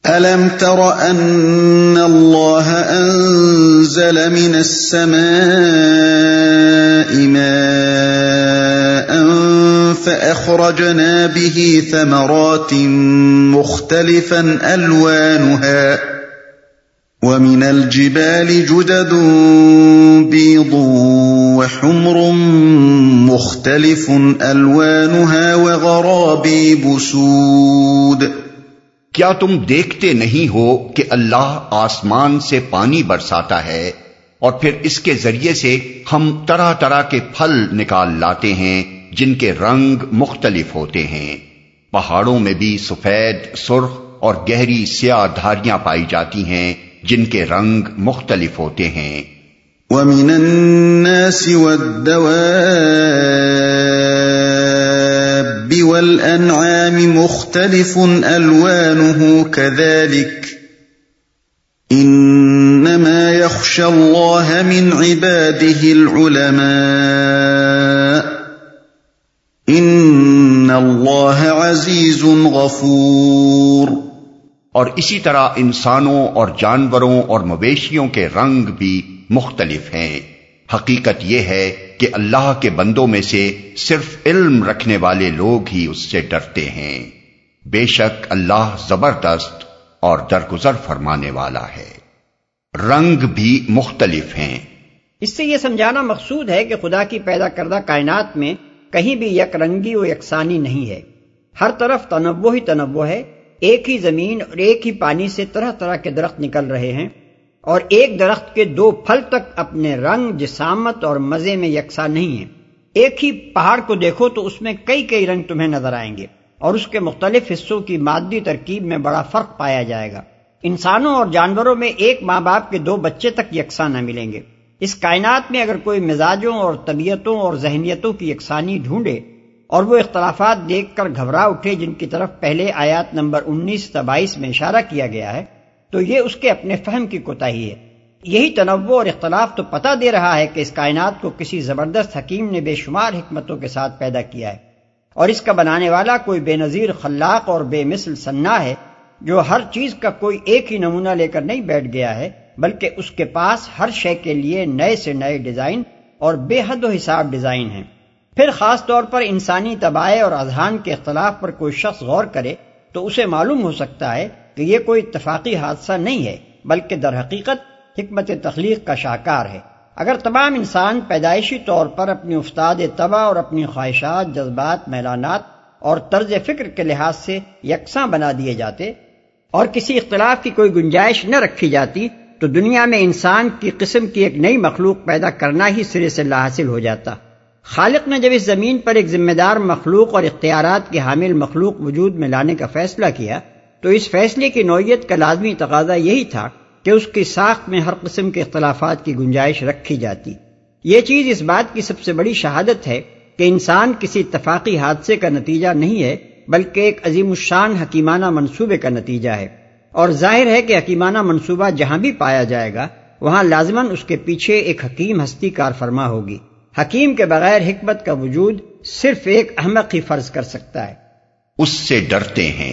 أَلَمْ تَرَ أَنَّ اللَّهَ أَنزَلَ مِنَ السَّمَاءِ مَاءً فَأَخْرَجْنَا بِهِ ثَمَرَاتٍ مُخْتَلِفًا أَلْوَانُهَا وَمِنَ الْجِبَالِ جُدَدٌ بِيضٌ وَحُمْرٌ مُخْتَلِفٌ أَلْوَانُهَا وَغَرَابِيبُ سُودٌ۔ کیا تم دیکھتے نہیں ہو کہ اللہ آسمان سے پانی برساتا ہے اور پھر اس کے ذریعے سے ہم طرح طرح کے پھل نکال لاتے ہیں جن کے رنگ مختلف ہوتے ہیں۔ پہاڑوں میں بھی سفید، سرخ اور گہری سیاہ دھاریاں پائی جاتی ہیں جن کے رنگ مختلف ہوتے ہیں۔ وَمِنَ النَّاسِ وَالدَّوَابِّ وَالْأَنْعَامِ مُخْتَلِفٌ أَلْوَانُهُ كَذَلِكَ إِنَّمَا يَخْشَى اللَّهَ مِنْ عِبَادِهِ الْعُلَمَاءُ إِنَّ اللَّهَ عَزِيزٌ غَفُورٌ۔ اور اسی طرح انسانوں اور جانوروں اور مویشیوں کے رنگ بھی مختلف ہیں۔ حقیقت یہ ہے کہ اللہ کے بندوں میں سے صرف علم رکھنے والے لوگ ہی اس سے ڈرتے ہیں۔ بے شک اللہ زبردست اور درگزر فرمانے والا ہے۔ رنگ بھی مختلف ہیں۔ اس سے یہ سمجھانا مقصود ہے کہ خدا کی پیدا کردہ کائنات میں کہیں بھی یک رنگی و یکسانی نہیں ہے، ہر طرف تنوع ہی تنوع ہے۔ ایک ہی زمین اور ایک ہی پانی سے طرح طرح کے درخت نکل رہے ہیں، اور ایک درخت کے 2 پھل تک اپنے رنگ، جسامت اور مزے میں یکساں نہیں ہیں۔ ایک ہی پہاڑ کو دیکھو تو اس میں کئی رنگ تمہیں نظر آئیں گے، اور اس کے مختلف حصوں کی مادی ترکیب میں بڑا فرق پایا جائے گا۔ انسانوں اور جانوروں میں ایک ماں باپ کے 2 بچے تک یکساں نہ ملیں گے۔ اس کائنات میں اگر کوئی مزاجوں اور طبیعتوں اور ذہنیتوں کی یکسانی ڈھونڈے اور وہ اختلافات دیکھ کر گھبرا اٹھے جن کی طرف پہلے آیات نمبر 19 تا 22 میں اشارہ کیا گیا ہے، تو یہ اس کے اپنے فہم کی کوتاہی ہے۔ یہی تنوع اور اختلاف تو پتہ دے رہا ہے کہ اس کائنات کو کسی زبردست حکیم نے بے شمار حکمتوں کے ساتھ پیدا کیا ہے، اور اس کا بنانے والا کوئی بے نظیر خلاق اور بے مثل صناع ہے جو ہر چیز کا کوئی ایک ہی نمونہ لے کر نہیں بیٹھ گیا ہے، بلکہ اس کے پاس ہر شے کے لیے نئے سے نئے ڈیزائن اور بے حد و حساب ڈیزائن ہیں۔ پھر خاص طور پر انسانی طباع اور اذہان کے اختلاف پر کوئی شخص غور کرے تو اسے معلوم ہو سکتا ہے کہ یہ کوئی اتفاقی حادثہ نہیں ہے، بلکہ در حقیقت حکمت تخلیق کا شاہکار ہے۔ اگر تمام انسان پیدائشی طور پر اپنی افتاد طبع اور اپنی خواہشات، جذبات، میلانات اور طرز فکر کے لحاظ سے یکساں بنا دیے جاتے اور کسی اختلاف کی کوئی گنجائش نہ رکھی جاتی تو دنیا میں انسان کی قسم کی ایک نئی مخلوق پیدا کرنا ہی سرے سے لاحاصل ہو جاتا۔ خالق نے جب اس زمین پر ایک ذمہ دار مخلوق اور اختیارات کی حامل مخلوق وجود میں لانے کا فیصلہ کیا تو اس فیصلے کی نوعیت کا لازمی تقاضا یہی تھا کہ اس کی ساخت میں ہر قسم کے اختلافات کی گنجائش رکھی جاتی۔ یہ چیز اس بات کی سب سے بڑی شہادت ہے کہ انسان کسی اتفاقی حادثے کا نتیجہ نہیں ہے، بلکہ ایک عظیم الشان حکیمانہ منصوبے کا نتیجہ ہے، اور ظاہر ہے کہ حکیمانہ منصوبہ جہاں بھی پایا جائے گا وہاں لازماً اس کے پیچھے ایک حکیم ہستی کار فرما ہوگی۔ حکیم کے بغیر حکمت کا وجود صرف ایک احمق ہی فرض کر سکتا ہے۔ اس سے ڈرتے ہیں،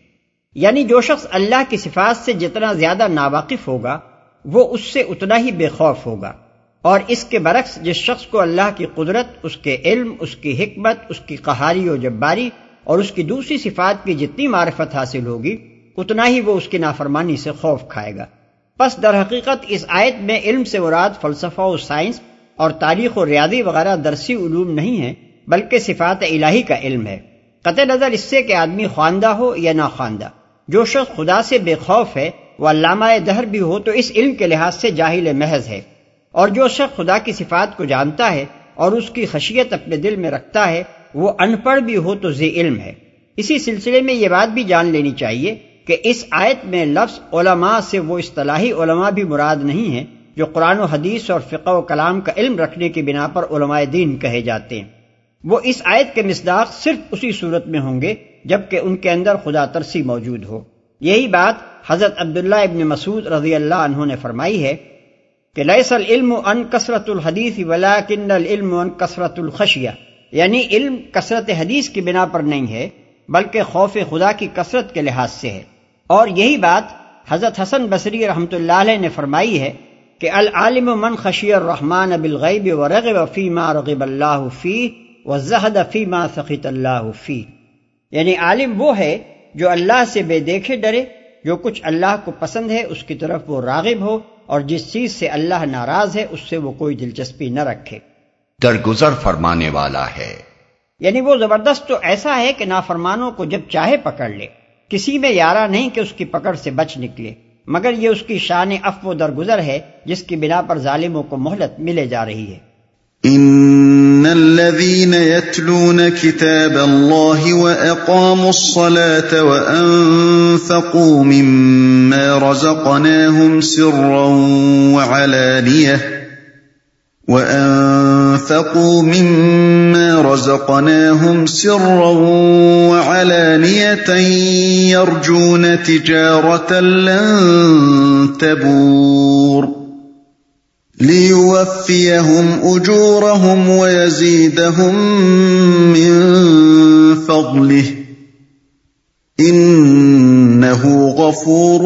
یعنی جو شخص اللہ کی صفات سے جتنا زیادہ ناواقف ہوگا وہ اس سے اتنا ہی بے خوف ہوگا، اور اس کے برعکس جس شخص کو اللہ کی قدرت، اس کے علم، اس کی حکمت، اس کی قہاری و جباری اور اس کی دوسری صفات کی جتنی معرفت حاصل ہوگی اتنا ہی وہ اس کی نافرمانی سے خوف کھائے گا۔ پس در حقیقت اس آیت میں علم سے مراد فلسفہ و سائنس اور تاریخ و ریاضی وغیرہ درسی علوم نہیں ہیں، بلکہ صفات الہی کا علم ہے، قطع نظر اس سے کہ آدمی خواندہ ہو یا ناخواندہ۔ جو شخص خدا سے بے خوف ہے وہ علامہ دہر بھی ہو تو اس علم کے لحاظ سے جاہل محض ہے، اور جو شخص خدا کی صفات کو جانتا ہے اور اس کی خشیت اپنے دل میں رکھتا ہے وہ ان پڑھ بھی ہو تو ذی علم ہے۔ اسی سلسلے میں یہ بات بھی جان لینی چاہیے کہ اس آیت میں لفظ علماء سے وہ اصطلاحی علماء بھی مراد نہیں ہیں جو قرآن و حدیث اور فقہ و کلام کا علم رکھنے کی بنا پر علماء دین کہے جاتے ہیں۔ وہ اس آیت کے مصداق صرف اسی صورت میں ہوں گے جبکہ ان کے اندر خدا ترسی موجود ہو۔ یہی بات حضرت عبداللہ ابن مسعود رضی اللہ عنہ نے فرمائی ہے کہ لیس العلم عن کثرت الحدیث ولکن العلم عن کثرت الخشیہ، یعنی علم کثرت حدیث کی بنا پر نہیں ہے بلکہ خوف خدا کی کثرت کے لحاظ سے ہے۔ اور یہی بات حضرت حسن بصری رحمۃ اللہ علیہ نے فرمائی ہے کہ العالم من خشی الرحمن بالغیب ورغب فیما رغب اللہ فیہ وزہد فیما سخط اللہ فیہ، یعنی عالم وہ ہے جو اللہ سے بے دیکھے ڈرے، جو کچھ اللہ کو پسند ہے اس کی طرف وہ راغب ہو، اور جس چیز سے اللہ ناراض ہے اس سے وہ کوئی دلچسپی نہ رکھے۔ درگزر فرمانے والا ہے، یعنی وہ زبردست تو ایسا ہے کہ نافرمانوں کو جب چاہے پکڑ لے، کسی میں یارہ نہیں کہ اس کی پکڑ سے بچ نکلے، مگر یہ اس کی شان عفو درگزر ہے جس کی بنا پر ظالموں کو مہلت ملے جا رہی ہے۔ ان الذين يتلون كتاب الله واقاموا الصلاه وانفقوا مما رزقناهم سرا وعلانية يرجون تجارة لن تبور ليوفيهم أجورهم ويزيدهم من فضله إنه غفور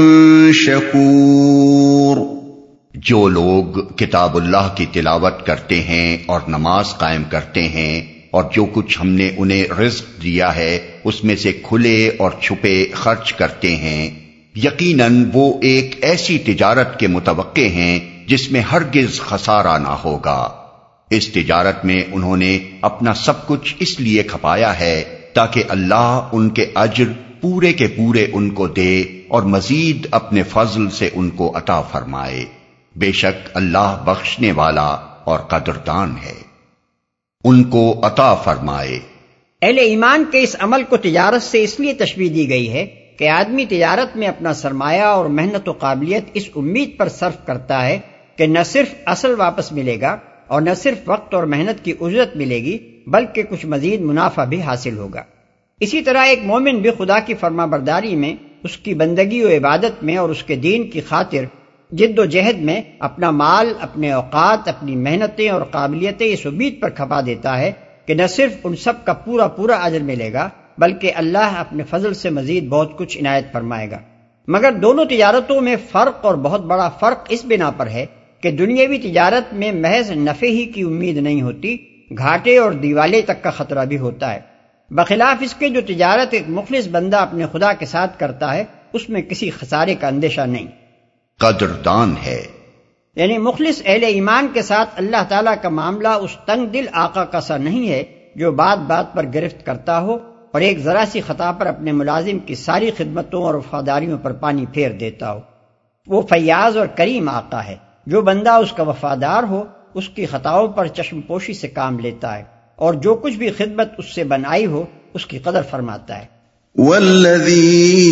شكور۔ جو لوگ کتاب اللہ کی تلاوت کرتے ہیں اور نماز قائم کرتے ہیں، اور جو کچھ ہم نے انہیں رزق دیا ہے اس میں سے کھلے اور چھپے خرچ کرتے ہیں، یقیناً وہ ایک ایسی تجارت کے متوقع ہیں جس میں ہرگز خسارہ نہ ہوگا۔ اس تجارت میں انہوں نے اپنا سب کچھ اس لیے کھپایا ہے تاکہ اللہ ان کے اجر پورے کے پورے ان کو دے اور مزید اپنے فضل سے ان کو عطا فرمائے۔ بے شک اللہ بخشنے والا اور قدردان ہے۔ ان کو عطا فرمائے۔ اہل ایمان کے اس عمل کو تجارت سے اس لیے تشبیہ دی گئی ہے کہ آدمی تجارت میں اپنا سرمایہ اور محنت و قابلیت اس امید پر صرف کرتا ہے کہ نہ صرف اصل واپس ملے گا اور نہ صرف وقت اور محنت کی اجرت ملے گی بلکہ کچھ مزید منافع بھی حاصل ہوگا۔ اسی طرح ایک مومن بھی خدا کی فرما برداری میں، اس کی بندگی و عبادت میں اور اس کے دین کی خاطر جد و جہد میں اپنا مال، اپنے اوقات، اپنی محنتیں اور قابلیتیں اس امید پر کھپا دیتا ہے کہ نہ صرف ان سب کا پورا پورا اجر ملے گا بلکہ اللہ اپنے فضل سے مزید بہت کچھ عنایت فرمائے گا۔ مگر دونوں تجارتوں میں فرق، اور بہت بڑا فرق اس بنا پر ہے کہ دنیاوی تجارت میں محض نفع ہی کی امید نہیں ہوتی، گھاٹے اور دیوالے تک کا خطرہ بھی ہوتا ہے، بخلاف اس کے جو تجارت ایک مخلص بندہ اپنے خدا کے ساتھ کرتا ہے اس میں کسی خسارے کا اندیشہ نہیں۔ قدردان ہے، یعنی مخلص اہل ایمان کے ساتھ اللہ تعالیٰ کا معاملہ اس تنگ دل آقا کا سا نہیں ہے جو بات بات پر گرفت کرتا ہو اور ایک ذرا سی خطا پر اپنے ملازم کی ساری خدمتوں اور وفاداریوں پر پانی پھیر دیتا ہو۔ وہ فیاض اور کریم آقا ہے، جو بندہ اس کا وفادار ہو اس کی خطاؤں پر چشم پوشی سے کام لیتا ہے، اور جو کچھ بھی خدمت اس سے بنائی ہو اس کی قدر فرماتا ہے۔ والذی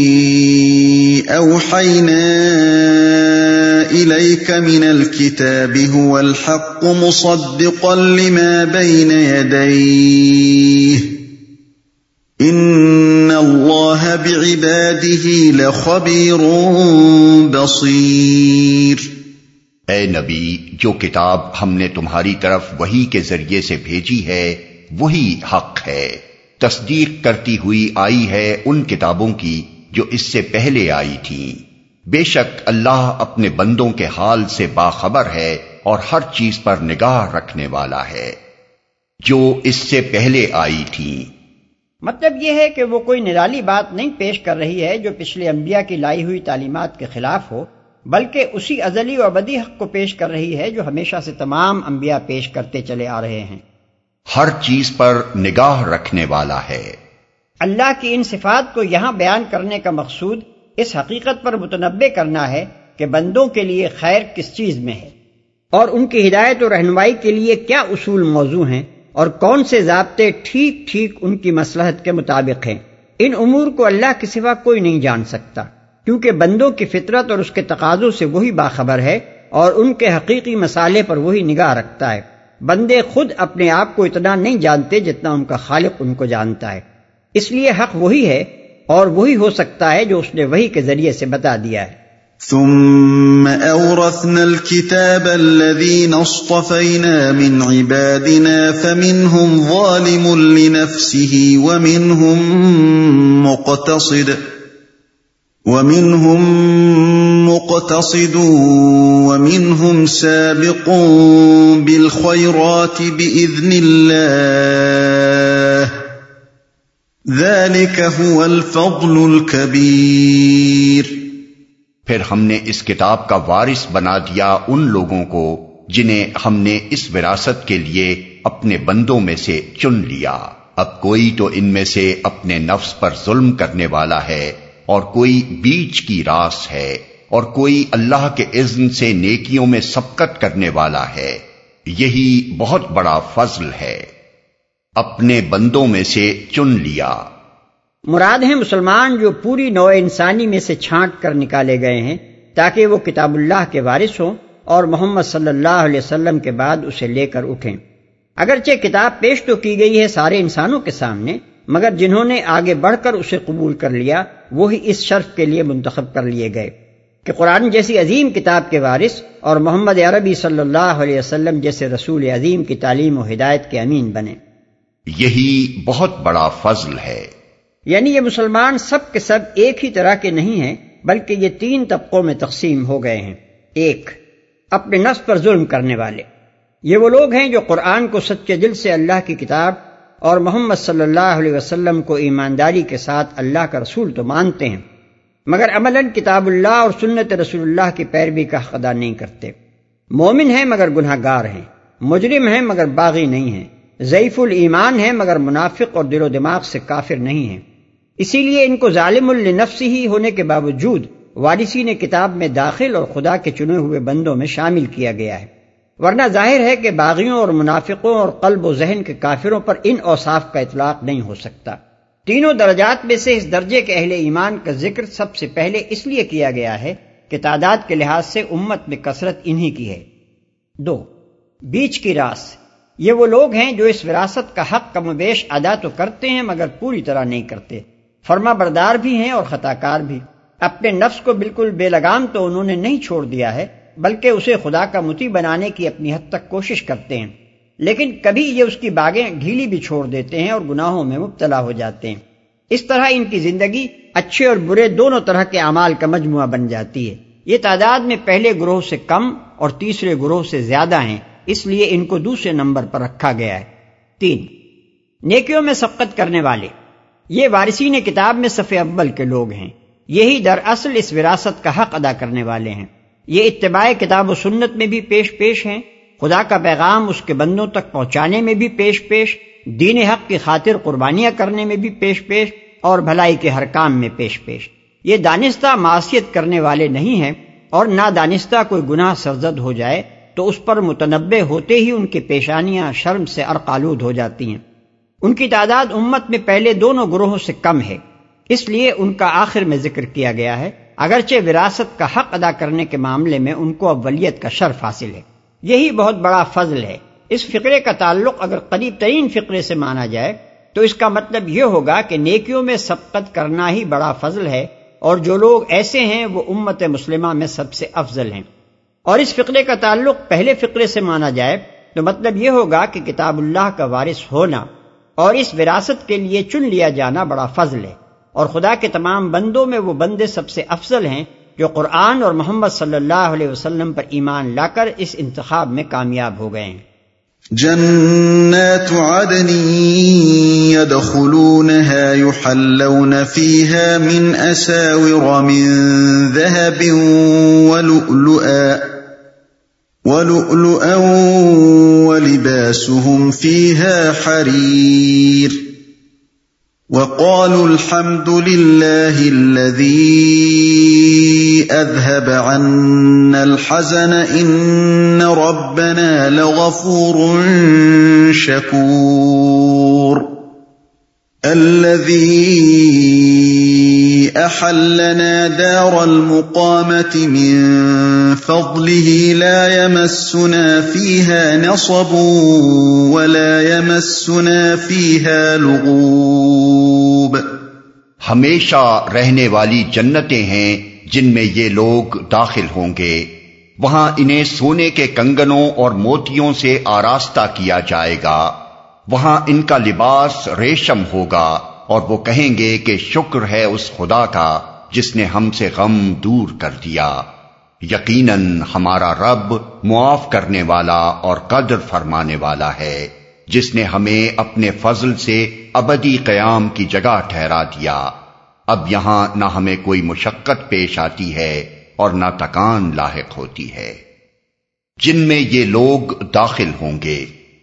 اوحینا الیک من الکتاب هو الحق مصدقا لما بین یدیہ ان اللہ بعبادہ لخبیر بصیر۔ اے نبی، جو کتاب ہم نے تمہاری طرف وحی کے ذریعے سے بھیجی ہے وہی حق ہے، تصدیق کرتی ہوئی آئی ہے ان کتابوں کی جو اس سے پہلے آئی تھیں۔ بے شک اللہ اپنے بندوں کے حال سے باخبر ہے اور ہر چیز پر نگاہ رکھنے والا ہے جو اس سے پہلے آئی تھیں۔ مطلب یہ ہے کہ وہ کوئی نرالی بات نہیں پیش کر رہی ہے جو پچھلے انبیاء کی لائی ہوئی تعلیمات کے خلاف ہو، بلکہ اسی ازلی و ابدی حق کو پیش کر رہی ہے جو ہمیشہ سے تمام انبیاء پیش کرتے چلے آ رہے ہیں۔ ہر چیز پر نگاہ رکھنے والا ہے۔ اللہ کی ان صفات کو یہاں بیان کرنے کا مقصود اس حقیقت پر متنبع کرنا ہے کہ بندوں کے لیے خیر کس چیز میں ہے، اور ان کی ہدایت و رہنمائی کے لیے کیا اصول موضوع ہیں، اور کون سے ضابطے ٹھیک ٹھیک ان کی مصلحت کے مطابق ہیں۔ ان امور کو اللہ کے سوا کوئی نہیں جان سکتا، کیونکہ بندوں کی فطرت اور اس کے تقاضوں سے وہی باخبر ہے اور ان کے حقیقی مسالے پر وہی نگاہ رکھتا ہے۔ بندے خود اپنے آپ کو اتنا نہیں جانتے جتنا ان کا خالق ان کو جانتا ہے، اس لیے حق وہی ہے اور وہی ہو سکتا ہے جو اس نے وحی کے ذریعے سے بتا دیا ہے۔ ثم أورثنا الكتاب الذين اصطفينا من عبادنا فمنهم ظالم لنفسه ومنهم مقتصد وَمِنْهُمْ مُقْتَصِدٌ وَمِنْهُمْ سَابِقٌ بِالْخَيْرَاتِ بِإِذْنِ اللَّهِ ذَلِكَ هُوَ الْفَضْلُ الْكَبِيرُ۔ پھر ہم نے اس کتاب کا وارث بنا دیا ان لوگوں کو جنہیں ہم نے اس وراثت کے لیے اپنے بندوں میں سے چن لیا۔ اب کوئی تو ان میں سے اپنے نفس پر ظلم کرنے والا ہے اور کوئی بیچ کی راس ہے اور کوئی اللہ کے اذن سے نیکیوں میں سبقت کرنے والا ہے۔ یہی بہت بڑا فضل ہے، اپنے بندوں میں سے چن لیا۔ مراد ہیں مسلمان جو پوری نوع انسانی میں سے چھانٹ کر نکالے گئے ہیں تاکہ وہ کتاب اللہ کے وارث ہوں اور محمد صلی اللہ علیہ وسلم کے بعد اسے لے کر اٹھیں۔ اگرچہ کتاب پیش تو کی گئی ہے سارے انسانوں کے سامنے، مگر جنہوں نے آگے بڑھ کر اسے قبول کر لیا وہی اس شرف کے لیے منتخب کر لیے گئے کہ قرآن جیسی عظیم کتاب کے وارث اور محمد عربی صلی اللہ علیہ وسلم جیسے رسول عظیم کی تعلیم و ہدایت کے امین بنے۔ یہی بہت بڑا فضل ہے۔ یعنی یہ مسلمان سب کے سب ایک ہی طرح کے نہیں ہیں، بلکہ یہ 3 طبقوں میں تقسیم ہو گئے ہیں۔ 1، اپنے نفس پر ظلم کرنے والے، یہ وہ لوگ ہیں جو قرآن کو سچے دل سے اللہ کی کتاب اور محمد صلی اللہ علیہ وسلم کو ایمانداری کے ساتھ اللہ کا رسول تو مانتے ہیں، مگر عملاً کتاب اللہ اور سنت رسول اللہ کی پیروی کا حق ادا نہیں کرتے۔ مومن ہیں مگر گناہ گار ہیں، مجرم ہیں مگر باغی نہیں ہیں، ضعیف الایمان ہیں مگر منافق اور دل و دماغ سے کافر نہیں ہیں۔ اسی لیے ان کو ظالم لنفسہ ہی ہونے کے باوجود وارثین کتاب میں داخل اور خدا کے چنے ہوئے بندوں میں شامل کیا گیا ہے، ورنہ ظاہر ہے کہ باغیوں اور منافقوں اور قلب و ذہن کے کافروں پر ان اوصاف کا اطلاق نہیں ہو سکتا۔ تینوں درجات میں سے اس درجے کے اہل ایمان کا ذکر سب سے پہلے اس لیے کیا گیا ہے کہ تعداد کے لحاظ سے امت میں کثرت انہی کی ہے۔ 2، بیچ کی راس، یہ وہ لوگ ہیں جو اس وراثت کا حق کم و بیش ادا تو کرتے ہیں مگر پوری طرح نہیں کرتے، فرما بردار بھی ہیں اور خطا کار بھی۔ اپنے نفس کو بالکل بے لگام تو انہوں نے نہیں چھوڑ دیا ہے، بلکہ اسے خدا کا مطیع بنانے کی اپنی حد تک کوشش کرتے ہیں، لیکن کبھی یہ اس کی باگیں ڈھیلی بھی چھوڑ دیتے ہیں اور گناہوں میں مبتلا ہو جاتے ہیں۔ اس طرح ان کی زندگی اچھے اور برے دونوں طرح کے اعمال کا مجموعہ بن جاتی ہے۔ یہ تعداد میں پہلے گروہ سے کم اور تیسرے گروہ سے زیادہ ہیں، اس لیے ان کو دوسرے نمبر پر رکھا گیا ہے۔ 3، نیکیوں میں سبقت کرنے والے، یہ وارثین کتاب میں صف اول کے لوگ ہیں، یہی دراصل اس وراثت کا حق ادا کرنے والے ہیں۔ یہ اتباع کتاب و سنت میں بھی پیش ہیں، خدا کا پیغام اس کے بندوں تک پہنچانے میں بھی پیش، دین حق کی خاطر قربانیاں کرنے میں بھی پیش اور بھلائی کے ہر کام میں پیش۔ یہ دانستہ معصیت کرنے والے نہیں ہیں، اور نادانستہ کوئی گناہ سرزد ہو جائے تو اس پر متنبہ ہوتے ہی ان کی پیشانیاں شرم سے عرقآلود ہو جاتی ہیں۔ ان کی تعداد امت میں پہلے دونوں گروہوں سے کم ہے، اس لیے ان کا آخر میں ذکر کیا گیا ہے، اگرچہ وراثت کا حق ادا کرنے کے معاملے میں ان کو اولیت کا شرف حاصل ہے۔ یہی بہت بڑا فضل ہے۔ اس فقرے کا تعلق اگر قریب ترین فقرے سے مانا جائے تو اس کا مطلب یہ ہوگا کہ نیکیوں میں سبقت کرنا ہی بڑا فضل ہے، اور جو لوگ ایسے ہیں وہ امت مسلمہ میں سب سے افضل ہیں۔ اور اس فقرے کا تعلق پہلے فقرے سے مانا جائے تو مطلب یہ ہوگا کہ کتاب اللہ کا وارث ہونا اور اس وراثت کے لیے چن لیا جانا بڑا فضل ہے، اور خدا کے تمام بندوں میں وہ بندے سب سے افضل ہیں جو قرآن اور محمد صلی اللہ علیہ وسلم پر ایمان لا کر اس انتخاب میں کامیاب ہو گئے ہیں۔ جنات عدن يدخلونها يحلون فيها من أساور من ذهب ولؤلؤا ولباسهم فيها حرير وقالوا الحمد لله الذي أذهب عنا الحزن إن ربنا لغفور شكور الذي أحلنا دار المقامة من فضله لا يمسنا فيها نصب ولا يمسنا فيها لغوب۔ ہمیشہ رہنے والی جنتیں ہیں جن میں یہ لوگ داخل ہوں گے، وہاں انہیں سونے کے کنگنوں اور موتیوں سے آراستہ کیا جائے گا، وہاں ان کا لباس ریشم ہوگا، اور وہ کہیں گے کہ شکر ہے اس خدا کا جس نے ہم سے غم دور کر دیا، یقیناً ہمارا رب معاف کرنے والا اور قدر فرمانے والا ہے، جس نے ہمیں اپنے فضل سے ابدی قیام کی جگہ ٹھہرا دیا۔ اب یہاں نہ ہمیں کوئی مشقت پیش آتی ہے اور نہ تکان لاحق ہوتی ہے۔ جن میں یہ لوگ داخل ہوں گے۔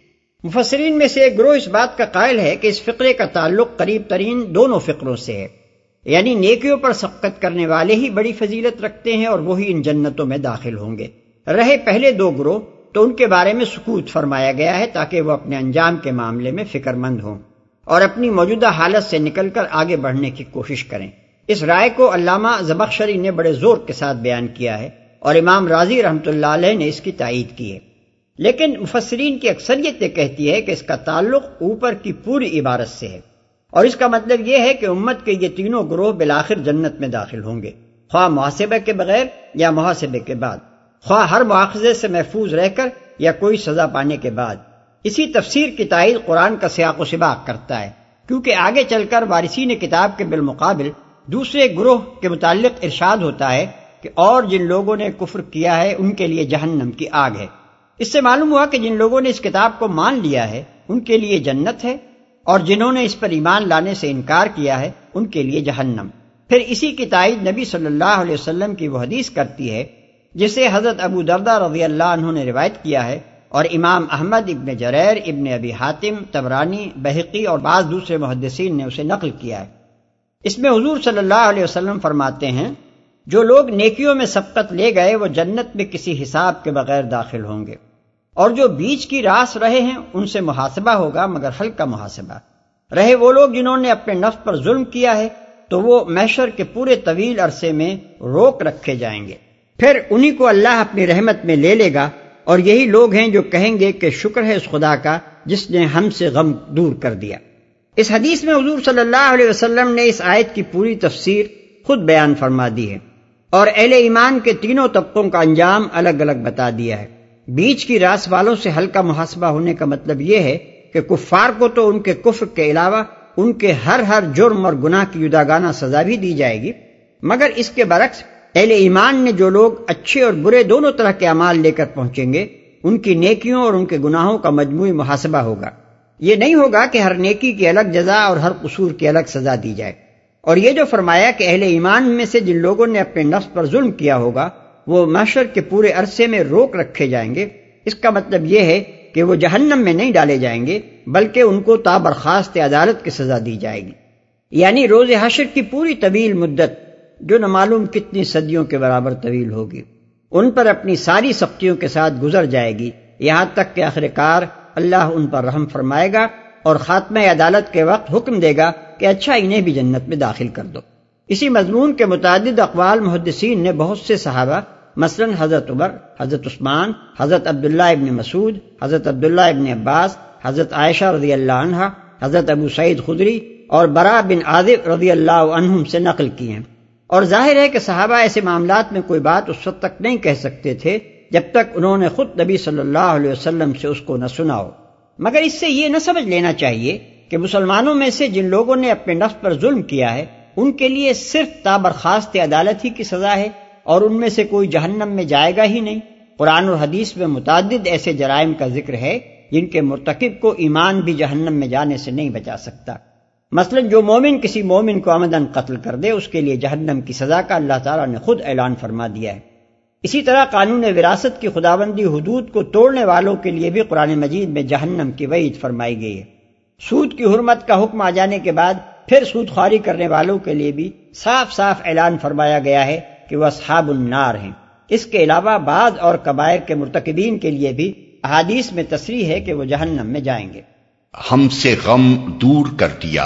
مفسرین میں سے ایک گروہ اس بات کا قائل ہے کہ اس فقرے کا تعلق قریب ترین دونوں فقروں سے ہے، یعنی نیکیوں پر سبقت کرنے والے ہی بڑی فضیلت رکھتے ہیں اور وہی ان جنتوں میں داخل ہوں گے۔ رہے پہلے دو گروہ تو ان کے بارے میں سکوت فرمایا گیا ہے تاکہ وہ اپنے انجام کے معاملے میں فکر مند ہوں اور اپنی موجودہ حالت سے نکل کر آگے بڑھنے کی کوشش کریں۔ اس رائے کو علامہ زمخشری نے بڑے زور کے ساتھ بیان کیا ہے اور امام رازی رحمۃ اللہ علیہ نے اس کی تائید کی ہے، لیکن مفسرین کی اکثریت یہ کہتی ہے کہ اس کا تعلق اوپر کی پوری عبارت سے ہے، اور اس کا مطلب یہ ہے کہ امت کے یہ تینوں گروہ بالآخر جنت میں داخل ہوں گے، خواہ محاسبہ کے بغیر یا محاسبے کے بعد، خواہ ہر مواخذے سے محفوظ رہ کر یا کوئی سزا پانے کے بعد۔ اسی تفسیر کی تائید قرآن کا سیاق و سباق کرتا ہے، کیونکہ آگے چل کر وارثین کتاب کے بالمقابل دوسرے گروہ کے متعلق ارشاد ہوتا ہے کہ اور جن لوگوں نے کفر کیا ہے ان کے لیے جہنم کی آگ ہے۔ اس سے معلوم ہوا کہ جن لوگوں نے اس کتاب کو مان لیا ہے ان کے لیے جنت ہے، اور جنہوں نے اس پر ایمان لانے سے انکار کیا ہے ان کے لیے جہنم۔ پھر اسی کی تائید نبی صلی اللہ علیہ وسلم کی وہ حدیث کرتی ہے جسے حضرت ابو درداء رضی اللہ عنہ نے روایت کیا ہے، اور امام احمد، ابن جریر، ابن ابی حاتم، طبرانی، بہقی اور بعض دوسرے محدثین نے اسے نقل کیا ہے۔ اس میں حضور صلی اللہ علیہ وسلم فرماتے ہیں، جو لوگ نیکیوں میں سبقت لے گئے وہ جنت میں کسی حساب کے بغیر داخل ہوں گے، اور جو بیچ کی راس رہے ہیں ان سے محاسبہ ہوگا مگر ہلکا محاسبہ۔ رہے وہ لوگ جنہوں نے اپنے نفس پر ظلم کیا ہے تو وہ محشر کے پورے طویل عرصے میں روک رکھے جائیں گے، پھر انہی کو اللہ اپنی رحمت میں لے لے گا، اور یہی لوگ ہیں جو کہیں گے کہ شکر ہے اس خدا کا جس نے ہم سے غم دور کر دیا۔ اس حدیث میں حضور صلی اللہ علیہ وسلم نے اس آیت کی پوری تفسیر خود بیان فرما دی ہے، اور اہل ایمان کے تینوں طبقوں کا انجام الگ الگ بتا دیا ہے۔ بیچ کی راس والوں سے ہلکا محاسبہ ہونے کا مطلب یہ ہے کہ کفار کو تو ان کے کفر کے علاوہ ان کے ہر جرم اور گناہ کی جداگانہ سزا بھی دی جائے گی، مگر اس کے برعکس اہل ایمان نے جو لوگ اچھے اور برے دونوں طرح کے اعمال لے کر پہنچیں گے ان کی نیکیوں اور ان کے گناہوں کا مجموعی محاسبہ ہوگا۔ یہ نہیں ہوگا کہ ہر نیکی کی الگ جزا اور ہر قصور کی الگ سزا دی جائے۔ اور یہ جو فرمایا کہ اہل ایمان میں سے جن لوگوں نے اپنے نفس پر ظلم کیا ہوگا وہ محشر کے پورے عرصے میں روک رکھے جائیں گے، اس کا مطلب یہ ہے کہ وہ جہنم میں نہیں ڈالے جائیں گے بلکہ ان کو تا برخاست عدالت کی سزا دی جائے گی، یعنی روز حشر کی پوری طویل مدت جو نہ معلوم کتنی صدیوں کے برابر طویل ہوگی ان پر اپنی ساری سختیوں کے ساتھ گزر جائے گی، یہاں تک کہ آخر کار اللہ ان پر رحم فرمائے گا اور خاتمہ عدالت کے وقت حکم دے گا کہ اچھا انہیں بھی جنت میں داخل کر دو۔ اسی مضمون کے متعدد اقوال محدثین نے بہت سے صحابہ مثلا حضرت عمر، حضرت عثمان، حضرت عبداللہ ابن مسعود، حضرت عبداللہ ابن عباس، حضرت عائشہ رضی اللہ عنہا، حضرت ابو سعید خدری اور براء بن عازب رضی اللہ عنہم سے نقل کی ہیں، اور ظاہر ہے کہ صحابہ ایسے معاملات میں کوئی بات اس وقت تک نہیں کہہ سکتے تھے جب تک انہوں نے خود نبی صلی اللہ علیہ وسلم سے اس کو نہ سنا ہو، مگر اس سے یہ نہ سمجھ لینا چاہیے کہ مسلمانوں میں سے جن لوگوں نے اپنے نفس پر ظلم کیا ہے ان کے لیے صرف تا برخاست عدالت ہی کی سزا ہے اور ان میں سے کوئی جہنم میں جائے گا ہی نہیں۔ قرآن اور حدیث میں متعدد ایسے جرائم کا ذکر ہے جن کے مرتکب کو ایمان بھی جہنم میں جانے سے نہیں بچا سکتا۔ مثلا جو مومن کسی مومن کو عمدن قتل کر دے اس کے لیے جہنم کی سزا کا اللہ تعالیٰ نے خود اعلان فرما دیا ہے۔ اسی طرح قانون وراثت کی خداوندی حدود کو توڑنے والوں کے لیے بھی قرآن مجید میں جہنم کی وعید فرمائی گئی ہے۔ سود کی حرمت کا حکم آ جانے کے بعد پھر سود خواری کرنے والوں کے لیے بھی صاف صاف اعلان فرمایا گیا ہے کہ وہ اصحاب النار ہیں۔ اس کے علاوہ بعض اور کبائر کے مرتکبین کے لیے بھی احادیث میں تصریح ہے کہ وہ جہنم میں جائیں گے۔ ہم سے غم دور کر دیا۔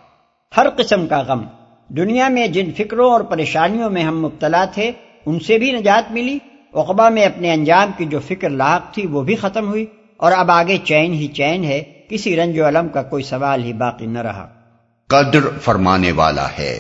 ہر قسم کا غم، دنیا میں جن فکروں اور پریشانیوں میں ہم مبتلا تھے ان سے بھی نجات ملی، عقبہ میں اپنے انجام کی جو فکر لاحق تھی وہ بھی ختم ہوئی، اور اب آگے چین ہی چین ہے، کسی رنج و الم کا کوئی سوال ہی باقی نہ رہا۔ قدر فرمانے والا ہے،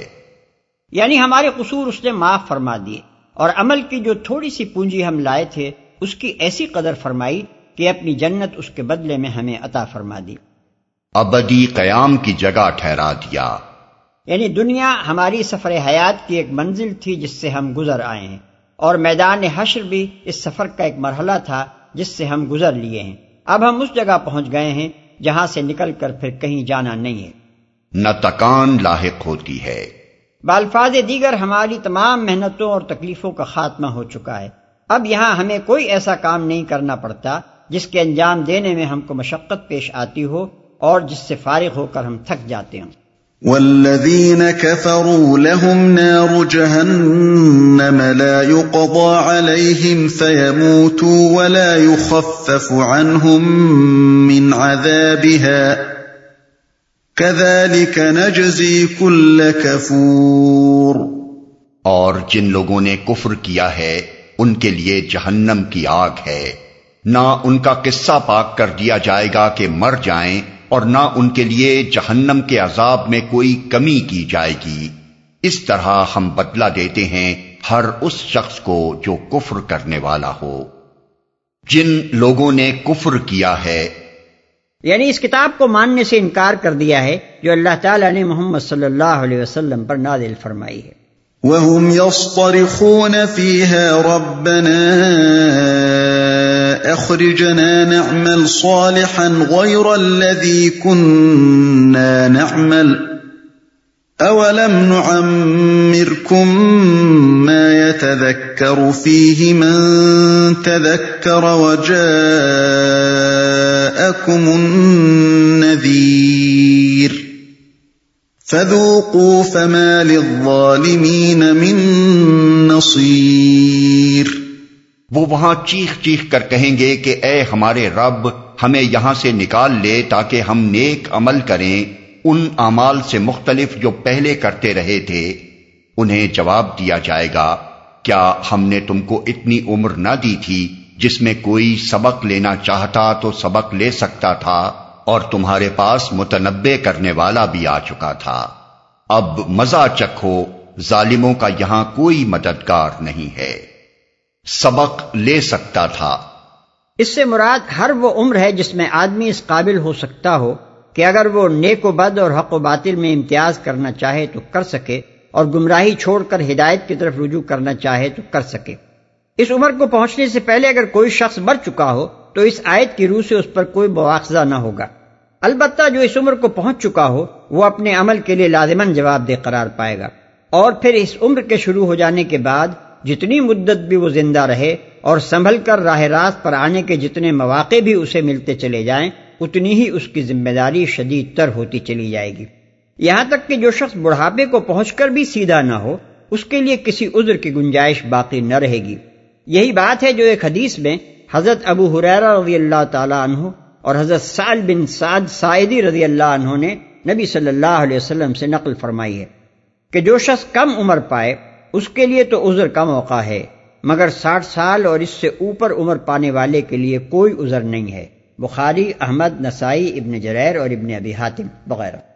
یعنی ہمارے قصور اس نے معاف فرما دیے، اور عمل کی جو تھوڑی سی پونجی ہم لائے تھے اس کی ایسی قدر فرمائی کہ اپنی جنت اس کے بدلے میں ہمیں عطا فرما دی۔ ابدی قیام کی جگہ ٹھہرا دیا۔ یعنی دنیا ہماری سفر حیات کی ایک منزل تھی جس سے ہم گزر آئے ہیں، اور میدان حشر بھی اس سفر کا ایک مرحلہ تھا جس سے ہم گزر لیے ہیں۔ اب ہم اس جگہ پہنچ گئے ہیں جہاں سے نکل کر پھر کہیں جانا نہیں ہے، نہ تکان لاحق ہوتی ہے۔ بالفاظ دیگر ہماری تمام محنتوں اور تکلیفوں کا خاتمہ ہو چکا ہے۔ اب یہاں ہمیں کوئی ایسا کام نہیں کرنا پڑتا جس کے انجام دینے میں ہم کو مشقت پیش آتی ہو اور جس سے فارغ ہو کر ہم تھک جاتے ہوں۔ والذین کفروا لهم نار جہنم لا يقضى علیہم فیموتوا ولا يخفف عنہم من عذابها كذلك نجزی کل کفور۔ اور جن لوگوں نے کفر کیا ہے ان کے لیے جہنم کی آگ ہے، نہ ان کا قصہ پاک کر دیا جائے گا کہ مر جائیں، اور نہ ان کے لیے جہنم کے عذاب میں کوئی کمی کی جائے گی۔ اس طرح ہم بدلہ دیتے ہیں ہر اس شخص کو جو کفر کرنے والا ہو۔ جن لوگوں نے کفر کیا ہے، یعنی اس کتاب کو ماننے سے انکار کر دیا ہے جو اللہ تعالیٰ نے محمد صلی اللہ علیہ وسلم پر نازل فرمائی ہے۔ وهم يصطرخون فيها ربنا اخرجنا نعمل صالحا غير الذي كنا نعمل اولم نعمركم ما يتذكر فيه من تذكر وجاءكم النذير فذوقوا فما للظالمین من نصیر۔ وہ وہاں چیخ چیخ کر کہیں گے کہ اے ہمارے رب، ہمیں یہاں سے نکال لے تاکہ ہم نیک عمل کریں ان اعمال سے مختلف جو پہلے کرتے رہے تھے۔ انہیں جواب دیا جائے گا، کیا ہم نے تم کو اتنی عمر نہ دی تھی جس میں کوئی سبق لینا چاہتا تو سبق لے سکتا تھا، اور تمہارے پاس متنبع کرنے والا بھی آ چکا تھا۔ اب مزہ چکھو، ظالموں کا یہاں کوئی مددگار نہیں ہے۔ سبق لے سکتا تھا، اس سے مراد ہر وہ عمر ہے جس میں آدمی اس قابل ہو سکتا ہو کہ اگر وہ نیک و بد اور حق و باطل میں امتیاز کرنا چاہے تو کر سکے، اور گمراہی چھوڑ کر ہدایت کی طرف رجوع کرنا چاہے تو کر سکے۔ اس عمر کو پہنچنے سے پہلے اگر کوئی شخص مر چکا ہو تو اس آیت کی روح سے اس پر کوئی مواخذہ نہ ہوگا، البتہ جو اس عمر کو پہنچ چکا ہو وہ اپنے عمل کے لیے لازماً جواب دہ قرار پائے گا، اور پھر اس عمر کے شروع ہو جانے کے بعد جتنی مدت بھی وہ زندہ رہے اور سنبھل کر راہ راست پر آنے کے جتنے مواقع بھی اسے ملتے چلے جائیں، اتنی ہی اس کی ذمہ داری شدید تر ہوتی چلی جائے گی، یہاں تک کہ جو شخص بڑھاپے کو پہنچ کر بھی سیدھا نہ ہو اس کے لیے کسی عذر کی گنجائش باقی نہ رہے گی۔ یہی بات ہے جو ایک حدیث میں حضرت ابو ہریرہ رضی اللہ تعالی عنہ اور حضرت سعد بن سعد ساعدی رضی اللہ عنہ نے نبی صلی اللہ علیہ وسلم سے نقل فرمائی ہے کہ جو شخص کم عمر پائے اس کے لیے تو عذر کا موقع ہے، مگر 60 سال اور اس سے اوپر عمر پانے والے کے لیے کوئی عذر نہیں ہے۔ بخاری، احمد، نسائی، ابن جریر اور ابن ابی حاتم وغیرہ۔